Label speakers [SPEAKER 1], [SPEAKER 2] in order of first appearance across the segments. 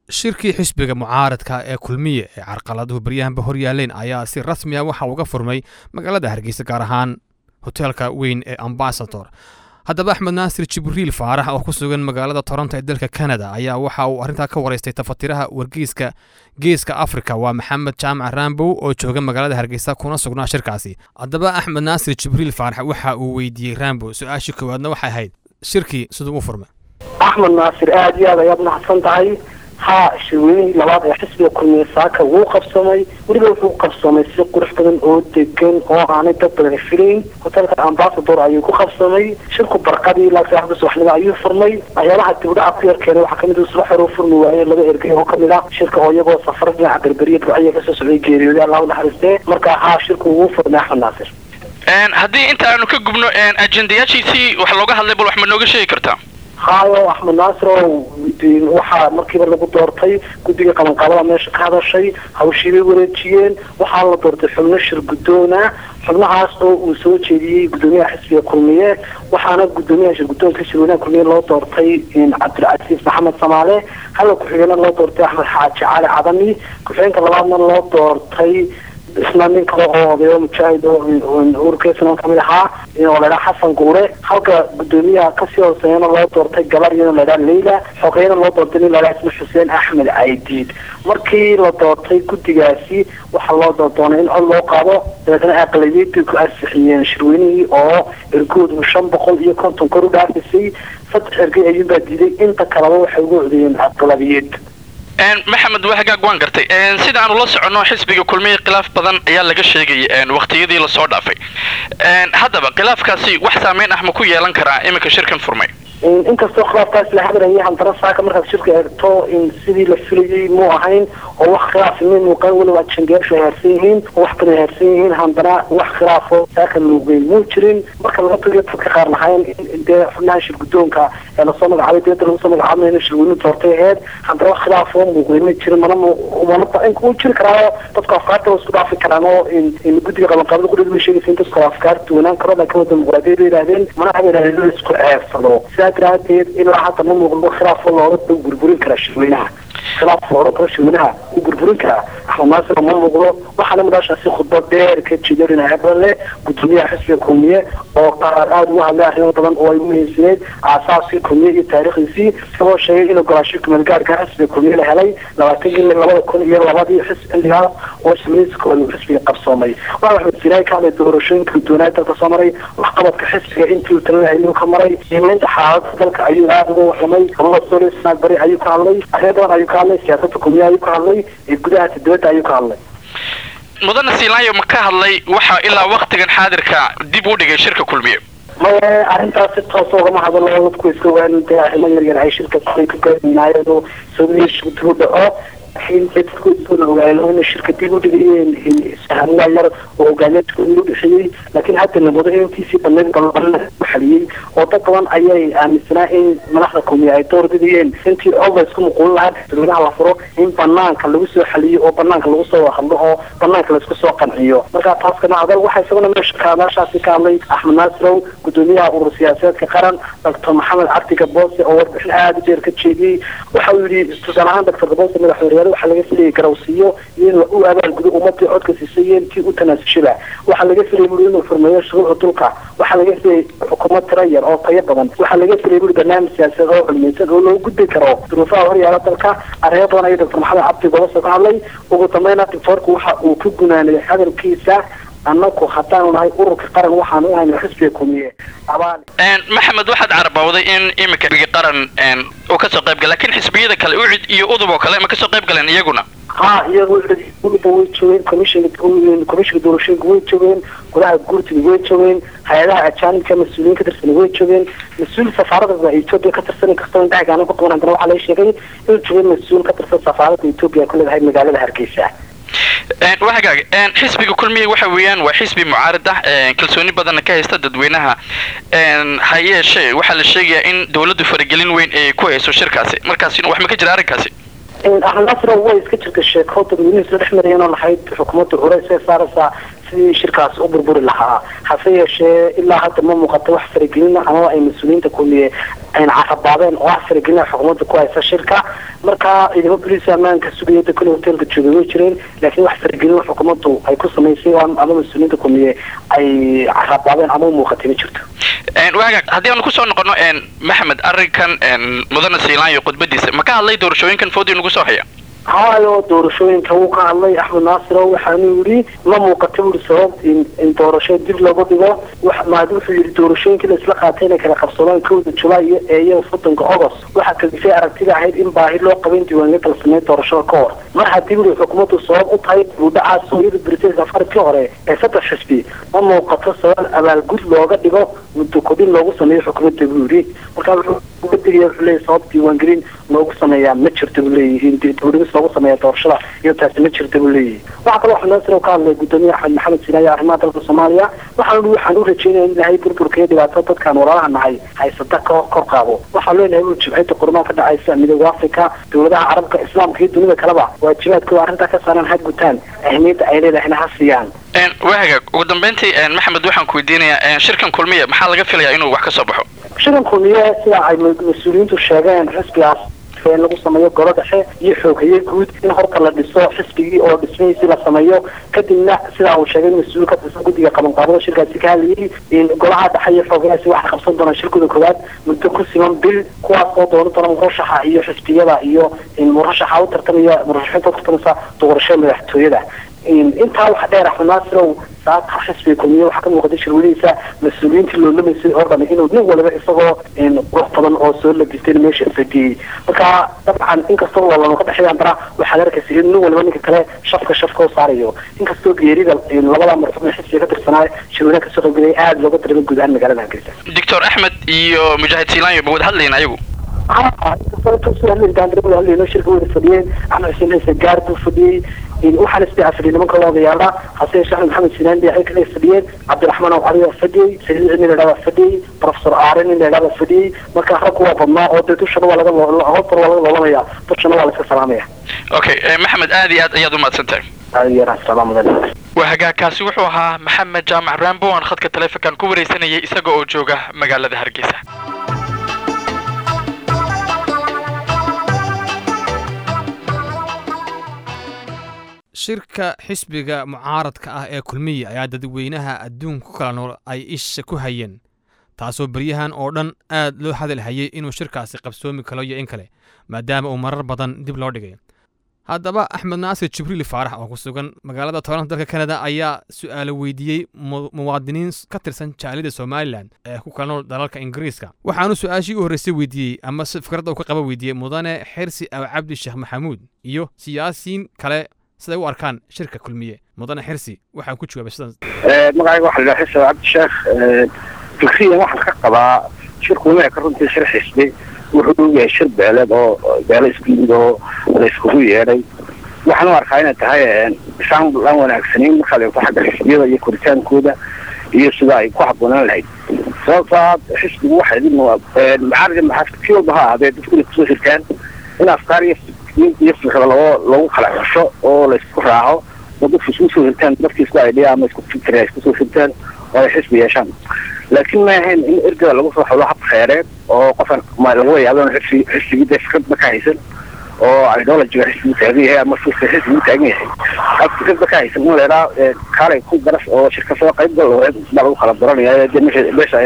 [SPEAKER 1] shirkii xisbiga mucaaradka ee kulmiye ee carqaladuhu baryahanba hor yaaleen ayaa si rasmi ah waxa uga furmay magaalada Hargeysa gaar ahaan hoteelka weyn ee Ambassador. haddaba Axmed Naasir Jibriil Faarax oo ku sugan magaalada Toronto ee dalka Canada ayaa waxa uu arrinta ka wareystay tafatiraha wargeyska geeska Afrika waa Maxamed Jaamac Rambo oo jooga magaalada Hargeysa kuna sugnaa shirkaasi. haddaba Axmed Naasir Jibriil Faarax waxa uu weydiiyey Rambo su'aashii koowaadna waxay ahayd shirkii sidoo u furmay.
[SPEAKER 2] Axmed Naasir aad iyo aad ayaad mahadsan tahay. ها شوي لبعض يحس بكل مساك ووقف سمي ولو وقف سمي في قرح بدن أو تكن أو عن تبل الفرين وتلك أمباسادور أيوه وقف سمي شركة برقدي لا ساعد بس وحنا أيوه فرمي أيام حتى بدأ أكثر كانوا حكموا يصلح روفرمي وأيه لقى إرجع وكملا شركة أيوه سفرنا على البريد وأيه قصص عيجيري ولا الله نحرسته مركا ها شركة ووفر نحن ناصر.
[SPEAKER 3] هذه أنت أنا كجبنو أجنديات شيء وحلوجها اللي بقول أحمد نوجي شيء كرتا.
[SPEAKER 2] هاي أحمد ناصر وحا مركب اللي بدورتي كنت قام قالوا ماشي هذا الشيء أو شيء ورجيين وحال دورت حمل الشر قدونا حمل عاصو وسوي شيء قدومي حسبي كلمية وحنا قدومي عشان قدوم كسرونا كلمية الله دورتي إن عبد العزيز محمد سمالة هلا كحينا الله دورتي أحمد حاج علي عظمي كحين كلامنا الله دورتي إسلامي كلاه بيوم شاهد وركيسنا كملها ولا حسن قورة حلقة قدومية كسيو سينا الله دورتي جبارين ولا ليلى حقينا الله دورتي ولا اسمه حسين أحمد عيديد مركي الله دورتي كنت جاسي وحلا دورتين الله قاضي لكن أقلية كأسحيين شرويني أو الكود مشان بقول يكون تنكروا دافسي فتح رجع يبدأ جديد أنت كلامه حقوق ذي أقلية
[SPEAKER 3] محمد وحاجة قوان قرتي سيدا أنا لص عنه حسبي كل مية خلاف بدن يا لقى شيء وقت يدي لصعود عفي هذا بقى خلاف كاسي وحسامين أحمد كوي لنكرا إما كشركة فرمي
[SPEAKER 2] إنك استخلاف تاس لحضر هي عن طرف ساكن مركز شركة تو إن سيدي للفلي مو عين هو خلاف من مقاول واتشنجر في هرسيهين وحقنا هرسيهين عندنا وخلافه ساكن مجرين مركز الغطي يتفك خارن حين إنت فناش القدوم كا يعني صنع على تيتر وصنع عامل نش الوين تورتيهات عندنا خلافه مجرين مرة ومنطقة إنك مجرين كراه تتقافات وصدع في كلامه إن قدي قبل كل المشي في تتقاف كارت وننكر لكن المقربين بعدين ما نعمل على السؤال صلوا تراتيد إلا حتى نمو خلاف الله رد وقربورين كراش منها خلاف الله رد منها وقربورين كرا احنا ناصر نمو وحنا مداش اسي خطبه دير كتشدرنا عبره قدوميه حسب الكوميه او قرارات وها اخيرا طبعا او يميزين اساسي الكوميه تاريخي هو شيء انه قراشك من قار حسب الكوميه لهلي لو تجي من لبد كل يوم لبد حس اللي وسميس كل حسب قبصومي واحد سيراي كان دورشين كنتونات تصمري وحقبت كحسب انتو تلنا انه كمري يمين dalka ayuu aad ugu waxmay ama soo bari ayuu ka hadlay ayadoo ayuu ka hadlay siyaasadda kulmiye ayuu ka hadlay gudaha dawladda ayuu ka hadlay
[SPEAKER 3] mudana Siilayo ma ka hadlay waxa ilaa waqtigan xaadirka dib u dhigay shirka kulmiye
[SPEAKER 2] ma arintaas toos uga hadlo dadku iska waanintay arrimaha yar ay shirka ku gaadinaayeen soo dhaco حين تكون وعلون الشركة تقولين سهمنا مرة وقالت كل شيء لكن حتى الموضوع في سبب طبعا محلي وطبعا أي مثلا ملاحظكم يا دور دين أنت أول اسمه قول لها من على فروق إن بنان كله سو حلي أو بنان كله سو خلوه بنان كله سو قنعيه مرة تاسكنا هذا واحد سوينا مش كامل شخصي كامل أحمد ناصر قدومية والسياسات كقرن دكتور محمد عبد كبوسي أو العادي شركة شيء وحاولي استدعاء دكتور كبوسي من الحواريات waxa laga filayay garawsiyo in uu abaal gudo ummadii codka siisayeen kii u tanaasubay waxa laga filayay inuu furmayo shuruuc dhulka waxa laga filayay xukuumad tirayar oo tayo badan waxa laga filayay barnaamij siyaasadeed oo cilmiyeed oo loo gudbi karo duruufaha horyaala dalka arrintan ay Dr. Maxamed Cabdi Goloso ka hadlay ugu dambeyn tiktorku waxa uu ku gunaanay hadalkiisa annagu haddaan nahay ururka qaran waxaan u ahay xisbiga kulmiye abaan
[SPEAKER 3] maxamed waxaad carabawday in imika qaran oo ka soo qayb galay laakiin xisbiyada kale u cid iyo udub oo kale ma ka soo qayb galeen iyaguna
[SPEAKER 2] iyagoo way joogeen commission doorashooyinka way joogeen golaha guurtiga way joogeen hay'adaha ajaanibka mas'uuliyiin ka tirsan way joogeen mas'uul safaaradda Itoobiya ka tirsan kastoo indhaha ku qaban hadana waxa la sheegay inuu joogeen mas'uul ka tirsan safaaradda Itoobiya ku leedahay magaalada Hargeysa
[SPEAKER 3] وحاجة حسب كل مية وحويان وحسب معارضة كلسوني بدنا كهيستا ددوينها هاي شيء وحل الشيء إن دولة فريقين وين كويس وشركة مركزين وحنا كجرا ركاسي
[SPEAKER 2] احنا نصر هو يسكتشك الشيء خاطر من يصير احنا رينا لحيد حكومة الرئيس صارت sidii shirkaas u burburi lahaa hase yeeshee ilaa hadda ma muuqato wax faragelina ama ay mas-uuliyiinta kulmiye ayna carabaabeen oo wax faragelina xukuumadda ku haysa shirka marka ciidamo booliis ammaanka sugayada kule hoteelka joogay way jireen laakiin wax faragelina xukuumaddu ay ku samaysay ama mas-uuliyiinta kulmiye ay carabaabeen ama u muuqatay ma jirto
[SPEAKER 3] waagaag haddii aanu kusoo noqono maxamed arrinkan mudane siilaanyo khudbadiisa ma ka hadlay doorashooyinkan foodii nagu soo haya
[SPEAKER 2] hayo doorashooyinka wuu ka hadlay axmed naasir oo waxaanu yidhi ma muuqato wuri sabab in doorasho dib lagu dhigo wuxuu yidhi doorashooyinkii la isla qaatay inay kala qabsadaan 1 July iyo 7 August waxaa kalifay aragtida ahayd in baahi loo qabin diiwaanka la sameeyo doorashada ka hor mar haddii wuri xukuumaddu sabab u tahay buudhaca sooyada British afarkii hore ee 3 xisbi ma muuqato sabab abaalgud looga dhigo muddo kordhin loogu sameeyo xukuumadda wuri marka wuxuu leeyahay sabab diiwaangelin loogu sameeyaa ma jirto leeyihiin dowladda loogu sameeyo doorashada iyo taasi ma jirto leeyihiin waxa kale oo xanaasir ka hadlay gudoomiyaha Axmed Maxamed Sinaayo arrimaha dalka Soomaaliya waxaan u rajeynayaa in ilaahay burburka dhibaato dadkan walaalaha nahay haysata kor qaado waxaa leenahay in jibcada qormaha ka dhacaysa midowga Afrika dowladaha carabka islaamka iyo dunida kaleba waajibaadkooda arrinta ka saaran had gutaan ahmiyada ay leedahay hasiyaan
[SPEAKER 3] waagaag ugu dambeyntii maxamed waxaan ku weydiinayaa shirkan kulmiye maxaa laga filayaa inuu wax ka soo baxo
[SPEAKER 2] shirkan kulmiye sida ay mas-uuliyiintu sheegeen xisbigaas in lagu sameeyo golo dhexe iyo xooghaye guud in horta la dhiso xisbigii oo dhismihiisi la sameeyo kadibna sida uu sheegay mas-uul ka tirsan guddiga qabanqaabada shirkaasi ka hadlayay in golaha dhexe iyo xooghayaasi wax qabsan doona shirkooda koowaad muddo ku siman bil kuwaas oo doonan doona murashaxa iyo xisbiyada iyo in murashaxa u tartamaya murashaxiinta ku tartamasa doorashada madaxtooyada intaa waxa dheer Axmed Naasir oo saaka xisbi kulmiye waxa ka muuqday shirwadiisa mas-uuliyiinta loo lumisay oo dhan inuu nin walba isagoo qof badan oo soo labistay meesha fadhiyay marka dabcan inkastoo loo ka dhaxayaan bara waxa arkaysa in nin walba ninka kale shafka u saarayo inkastoo geerida labada marxuum xisbiga ka tirsanay shirwada ka soo qaybgalay aad looga dareemay guud ahaan magaalada Hargeysa
[SPEAKER 3] Dr. Axmed iyo Mujahid Siilaanyo ma wada hadlayeen ayagu
[SPEAKER 2] shirka fadhiyeen Axmed Xuseen gaardu fadhiyay waxaan isticmaalay nimanka loo diyaarada xasan Sheekh Maxamed Sinaan ay kale fadhiyeen Cabdiraxmaan oo Cali fadhiyay Saciid Ibn Raada fadhiyay Professor Aaron in Raada fadhiyay marka rag waa badnaa oo dadku shaqo walaga loolanaya dadkana waa la iska salaamaya
[SPEAKER 3] okay maxamed aad iyo aad ayaad u mahadsantahay وهجاكاسي وحوها محمد جامع رامبو عن خدك تلفكان كوري سنة يساقو جوجا مقالة هرقيسة
[SPEAKER 1] shirka xisbiga mucaaradka ah ee kulmiye ayaa dadweynaha adduunka kala nool ay isha ku hayeen taasoo baryahan oo dhan aad loo hadal hayay inuu shirkaasi qabsoomi karo iyo in kale maadaama uu marar badan dib loo dhigay haddaba Axmed Naasir Jibriil Faarax oo ku sugan magaalada Toronto dalka Canada ayaa su'aalo weydiiyay muwaadiniin ka tirsan jaalida Somaliland ee ku kala nool dalalka Ingiriiska waxaanu su'aashii u horeysay weydiiyay ama fikrada uu ka qaba weydiiyay mudane Xirsi Aw Cabdi Sheekh Maxamuud iyo siyaasiyiin kale sida u arkaan shirka kulmiye mudane Xirsi waxa ku jawaabay sidan
[SPEAKER 4] magacayga waxa la Xirsi Aw Cabdi Sheekh fikriyan waxa ka qabaa shirku inuu ka runtii shir xisbi wuxuu yahay shir beelad oo beelad isku la isku yeeray waxaan u arkaa inay tahay shan lan wanaagsanin marka la xagga xisbiyada iyo koritaankooda iyo sida ay ku habboonaan lahayd sababta xisbigu waxa idin mucaarad maxaafkiyo baha adeed dadku soo shirkaan in afkaar iyo fikrado lagu kala xusho oo la isku raaco dadku soo shirkaan dadku isku idea ama isku fikiraya isku soo shirkaan oo ay xisbi yeeshaan laakiin ma ahayn in ergada lagu soo xolo hab khayreed oo qofan ma lagu yaabaan xisbiga fikrad ka haysan oo ideology xisbiga taagan yahay ama xisbiga taagan yahay fikrad ka haysan in leeraa kaalay ku garas oo shirka soo qayb gal oo lagu kala doranaya meesha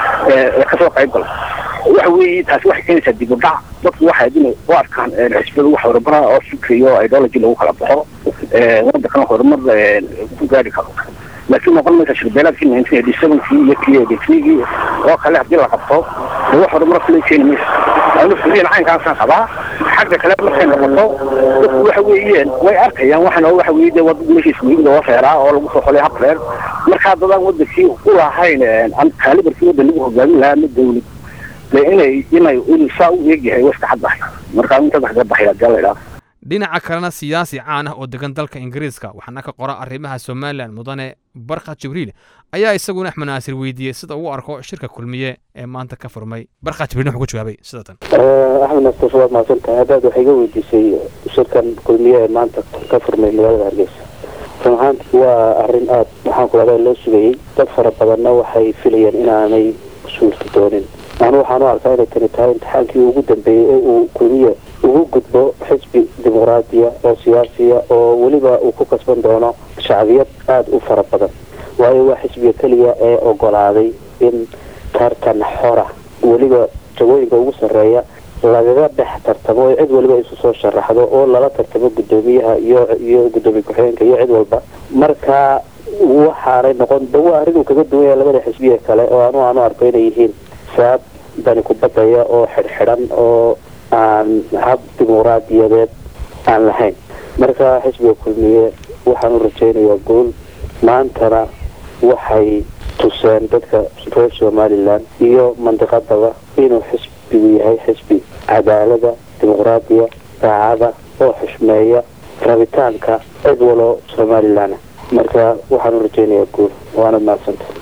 [SPEAKER 4] ka soo qayb gal waxa weeye taasi waxay keenaysaa dib u dhac dadku waxay idin u arkaan xisbiga wax horumar oo fikriyo ideology lagu kala baxo waddankan horumar ku gaari karo لكن ما قلنا تشربيلات كنا أنت هدي سبب في كي وخليها بدي لقطه وروح مرة كل شيء مش أنا في العين كان صعبة حاجة كلام مثلا لقطه وحويين ويأكل يعني واحد هو حويد مش اسمه ده وفيرة ولا مصح عليها قليل مركز ده ود شيء هو هاين عن خالد الفيود اللي هو جميلها من الدولة لأنه يقول ساو يجي هي وسط حد ضحية مركز أنت ضحية جالي
[SPEAKER 1] dhinaca kalena siyaasi caan ah oo degan dalka Ingiriiska waxaana ka qora arrimaha Somaliland mudane Barkad Jibriil ayaa isaguna Axmed Naasir weydiiyay sida uu arko shirka kulmiye ee maanta ka furmay Barkad Jibriil wuxuu ku jawaabay sidatan
[SPEAKER 5] Axmed Naasir waa maasanta hadaad waxay ga weydiisay shirkan kulmiye ee maanta ka furmay magaalada Hargeysa runahaan waa arrin aad waxaan ku leedahay loo sugayay dad fara badanna waxay filayeen inaanay suurta doonin anu waxaan u arkaa inay tani tahay imtixaankii ugu dambeeyey ee uu kulmiye ugu gudbo xisbi dimuqraadiya oo siyaasiya oo weliba uu ku kasban doono shacbiyad aada u fara badan waayo waa xisbiga keliya ee ogolaaday in tartan xora weliba jagooyinka ugu sarreeya lagaga dhex tartamo oo cid waliba isu soo sharaxdo oo lala tartamo guddoomiyaha iyo guddoomiye ku-xigeenka iyo cid walba marka waxaanay noqon waa arrin uu kaga duwan yahay labada xisbiga kale oo aanu arko inay yihiin saab dani kubadaya oo xidhxidhan oo aan hab dimuqraadiyadeed aan lahayn marka xisbiga kulmiye waxaan u rajaynayaa guul maantana waxay tuseen dadka reer somalilan iyo mandiqadaba inuu xisbigu yahay xisbi cadaalada dimuqraadiya daacada oo xushmeeya rabitaanka cid walo somalilan marka waxaan u rajaynayaa guul waana mahadsantahay